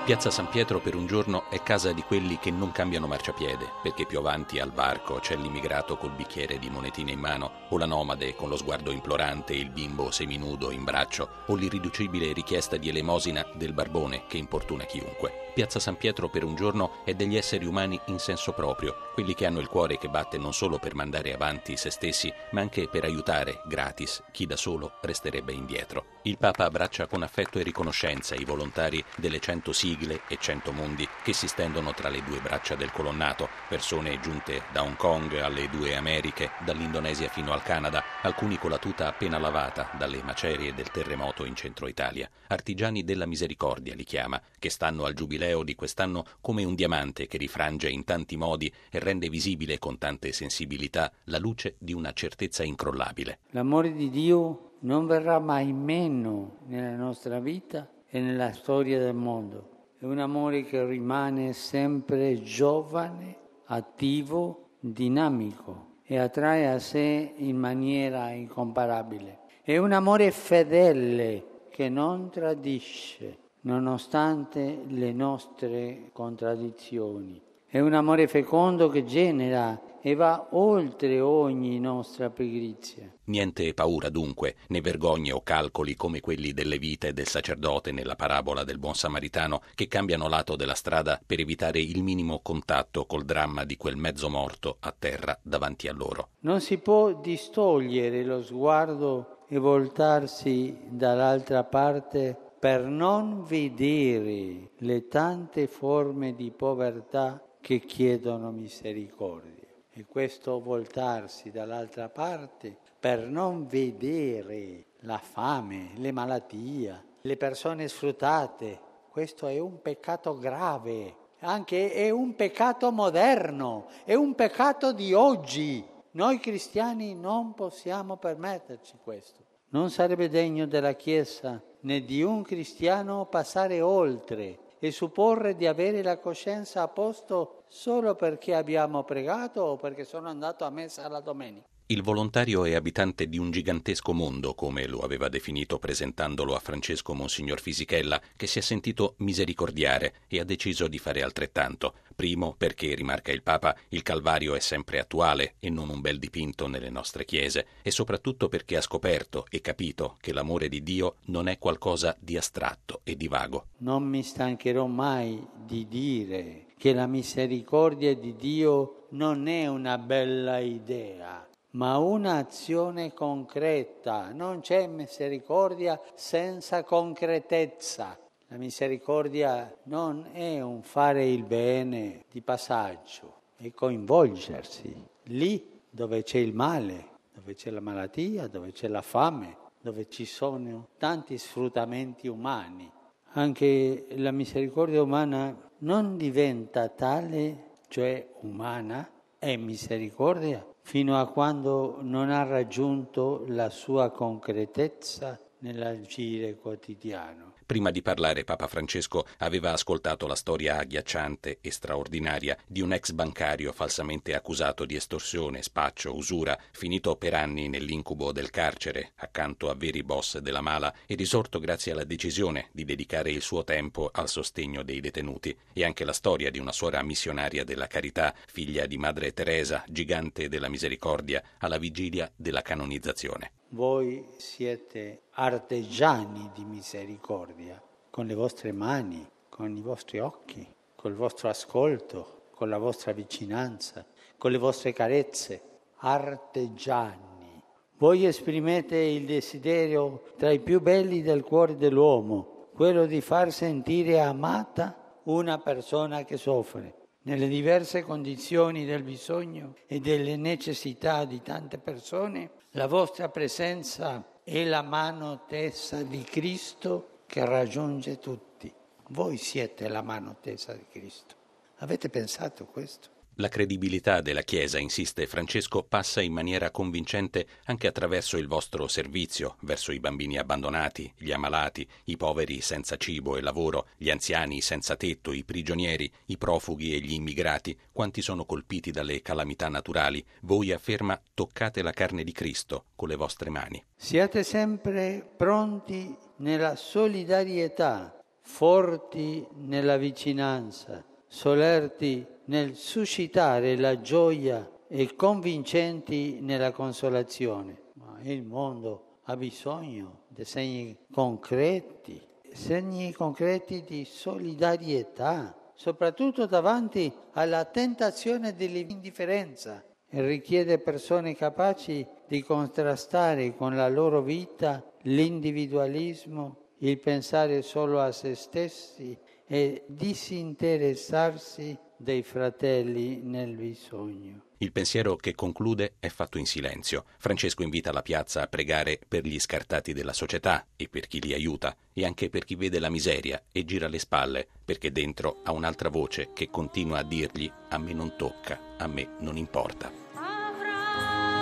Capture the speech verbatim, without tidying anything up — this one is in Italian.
Piazza San Pietro per un giorno è casa di quelli che non cambiano marciapiede, perché più avanti al varco c'è l'immigrato col bicchiere di monetine in mano, o la nomade con lo sguardo implorante e il bimbo seminudo in braccio, o l'irriducibile richiesta di elemosina del barbone che importuna chiunque. Piazza San Pietro per un giorno è degli esseri umani in senso proprio, quelli che hanno il cuore che batte non solo per mandare avanti se stessi, ma anche per aiutare, gratis, chi da solo resterebbe indietro. Il Papa abbraccia con affetto e riconoscenza i volontari delle cento sigle e cento mondi che si stendono tra le due braccia del colonnato, persone giunte da Hong Kong alle due Americhe, dall'Indonesia fino al Canada, alcuni con la tuta appena lavata dalle macerie del terremoto in centro Italia. Artigiani della misericordia li chiama, che stanno al giubileo di quest'anno come un diamante che rifrange in tanti modi e rende visibile con tante sensibilità la luce di una certezza incrollabile. L'amore di Dio non verrà mai meno nella nostra vita e nella storia del mondo. È un amore che rimane sempre giovane, attivo, dinamico e attrae a sé in maniera incomparabile. È un amore fedele che non tradisce, nonostante le nostre contraddizioni. È un amore fecondo che genera e va oltre ogni nostra pigrizia. Niente paura dunque, né vergogne o calcoli come quelli delle vite del sacerdote nella parabola del buon samaritano che cambiano lato della strada per evitare il minimo contatto col dramma di quel mezzo morto a terra davanti a loro. Non si può distogliere lo sguardo e voltarsi dall'altra parte per non vedere le tante forme di povertà che chiedono misericordia. E questo voltarsi dall'altra parte per non vedere la fame, le malattie, le persone sfruttate, questo è un peccato grave, anche è un peccato moderno, è un peccato di oggi. Noi cristiani non possiamo permetterci questo. Non sarebbe degno della Chiesa né di un cristiano passare oltre e supporre di avere la coscienza a posto solo perché abbiamo pregato o perché sono andato a messa la domenica. Il volontario è abitante di un gigantesco mondo, come lo aveva definito presentandolo a Francesco Monsignor Fisichella, che si è sentito misericordiare e ha deciso di fare altrettanto. Primo, perché, rimarca il Papa, il Calvario è sempre attuale e non un bel dipinto nelle nostre chiese, e soprattutto perché ha scoperto e capito che l'amore di Dio non è qualcosa di astratto e di vago. Non mi stancherò mai di dire che la misericordia di Dio non è una bella idea, ma un'azione concreta. Non c'è misericordia senza concretezza. La misericordia non è un fare il bene di passaggio, è coinvolgersi lì dove c'è il male, dove c'è la malattia, dove c'è la fame, dove ci sono tanti sfruttamenti umani. Anche la misericordia umana non diventa tale, cioè umana, è misericordia, fino a quando non ha raggiunto la sua concretezza nell'agire quotidiano. Prima di parlare, Papa Francesco aveva ascoltato la storia agghiacciante e straordinaria di un ex bancario falsamente accusato di estorsione, spaccio, usura, finito per anni nell'incubo del carcere, accanto a veri boss della mala e risorto grazie alla decisione di dedicare il suo tempo al sostegno dei detenuti. E anche la storia di una suora missionaria della carità, figlia di Madre Teresa, gigante della misericordia, alla vigilia della canonizzazione. Voi siete artigiani di misericordia, con le vostre mani, con i vostri occhi, col vostro ascolto, con la vostra vicinanza, con le vostre carezze. Artigiani. Voi esprimete il desiderio tra i più belli del cuore dell'uomo, quello di far sentire amata una persona che soffre. Nelle diverse condizioni del bisogno e delle necessità di tante persone, la vostra presenza è la mano tesa di Cristo che raggiunge tutti. Voi siete la mano tesa di Cristo. Avete pensato questo? La credibilità della Chiesa, insiste Francesco, passa in maniera convincente anche attraverso il vostro servizio verso i bambini abbandonati, gli ammalati, i poveri senza cibo e lavoro, gli anziani senza tetto, i prigionieri, i profughi e gli immigrati, quanti sono colpiti dalle calamità naturali. Voi, afferma, toccate la carne di Cristo con le vostre mani. Siate sempre pronti nella solidarietà forti nella vicinanza, solerti nel suscitare la gioia e convincenti nella consolazione. Ma il mondo ha bisogno di segni concreti, segni concreti di solidarietà, soprattutto davanti alla tentazione dell'indifferenza, e richiede persone capaci di contrastare con la loro vita l'individualismo, il pensare solo a se stessi e disinteressarsi dei fratelli nel bisogno. Il pensiero che conclude è fatto in silenzio. Francesco invita la piazza a pregare per gli scartati della società e per chi li aiuta, e anche per chi vede la miseria e gira le spalle, perché dentro ha un'altra voce che continua a dirgli: a me non tocca, a me non importa.